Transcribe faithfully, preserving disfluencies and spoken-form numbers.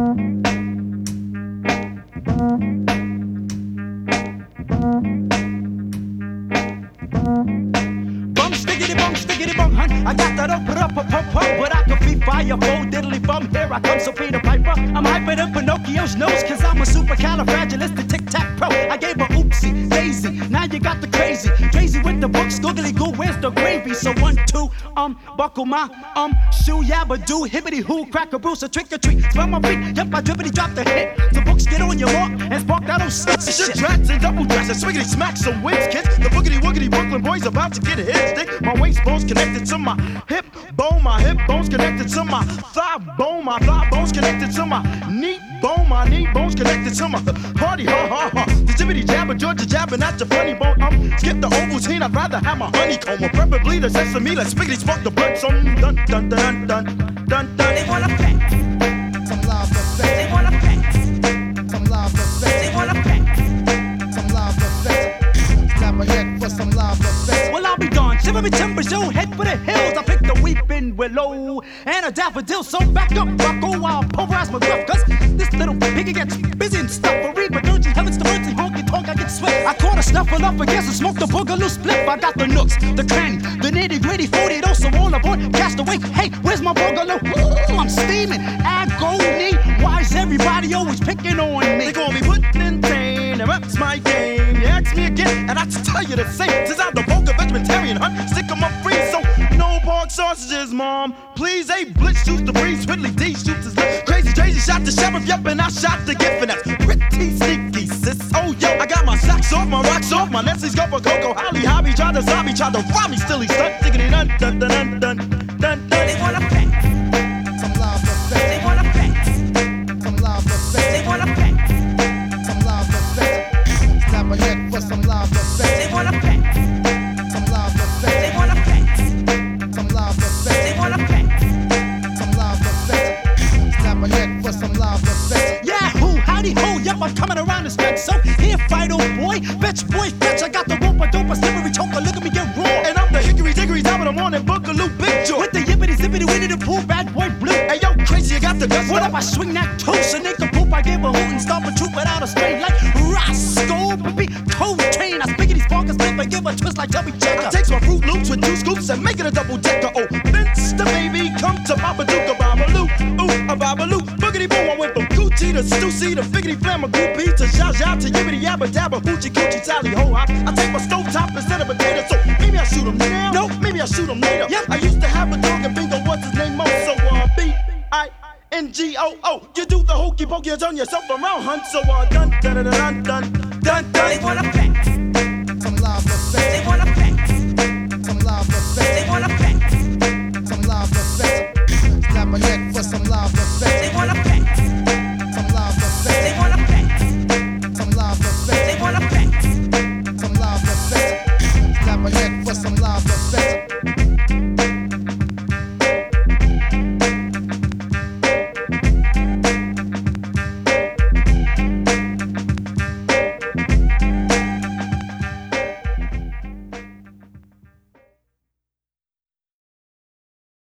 Bum stickity bum stickity bum hun. I got that up up up up up, but I can be fire full diddly bum. Here I come, so Peter Piper. I'm hyper than Pinocchio's nose, cause I'm a supercalifragilistic tic-tac-pro. I gave her oopsie, daisy, now you got the crazy. Crazy with the books, googly goo, where's the gravy? So one, two, um, buckle my, um, shoe, yabba do, hibbity hoo, crack a bruise, a trick or treat. Spell my feet, yep, I drippity drop the hit. The books get on your mark and spark that old shit. Shit, tracks and double dresses, swiggity smack some wins, kids. The boogity woogity Brooklyn boys about to get a hit stick. My waist bones connected to my hip bone, my hip bones connected to my thigh bone, my thigh bones connected to my knee bone, my knee bones connected to my party, ha ha ha. The jibbity jabber, Georgia jabbing at your funny bone. Um, skip the Ovaltine, I'd rather have my honeycomb, or preferably the sesame. Let's spiggity spark the blood, so dun dun dun dun dun dun. They wanna pack some love effects. They wanna pack some love effects. They wanna pack some love effects. Snap a head for some love effects. Well, I'll be darned. Shiver me timbers, yo, head for the hills. I picked a weeping willow and a daffodil. So back up, bucko, while I pulverize my gruff. Cause this little piggy gets busy and stuffery. But don't you heavens to mercy, honky tonk, I get sweat. I caught a snuffle up against and smoked a boogaloo split. I got the nooks, the cranny, the nitty gritty, forty those, so all aboard, cast away. Hey, where's my boogaloo? Ooh, I'm steaming, agony. Why is everybody always picking on me? They call me putting in pain, and that's my game. You ask me again, and I just tell you the same. Since I'm the vulgar vegetarian hunt, stick 'em up free, so no pork sausages, mom. Please, a blitz shoots the breeze, Whitley D shoots his lip. Crazy, crazy, shot the sheriff, yep, and I shot the gift, and that's pretty sneaky, sis. Oh, yo, I got my socks off, my rocks off, my Nestle's go for Coco. Holly, hobby, tried to zombie, tried to rob me, still he stunt, diggity dun dun dun dun dun dun dun. They wanna pack some love effects. They wanna pack some love effects. They wanna pack some love effects. Snap a head for some love effects. They wanna pack some love effects. They wanna pack some love effects. They wanna pack some love effects. Snap a head for some love effects. Yahoo, howdy ho, yep, I'm coming around the stretch. So here, fight, old boy, bitch, boy, fetch. I got the rope, I dope, a slippery choker, look at me get raw. And I'm the hickory dickory top of the morning boogaloo big joy. With the yippity zippity winnie the pooh, bad boy blue. Hey yo, crazy, you got the guts. What up, I swing that toast and nigga poop. I give a hoot and stomp a troop without a strain like Roscoe, baby, toe chain. I spiggity spark a split, but give a twist like Chubby Checker. I takes my Fruit Loops with two scoops and make it a double decker. Oh, Vince the baby, come to Babadook, a Babaloo, ooh, a Babaloo. Boogity boom, I went from Gucci to Stussy to Figgity Flamma Goopy to Zha Zha to Yibbity Yabba Dabba Hoochie Coochie Tally Ho Hop. I take my stove top instead of potato, so maybe I shoot him now. No, maybe I shoot him later. Yep. I used to have a dog and bingo, what's his name? Mo, so uh, B I N G O O. You do the hokey pokey and turn yourself around, hun. So uh, dun dun dun dun dun dun dun. They wanna pack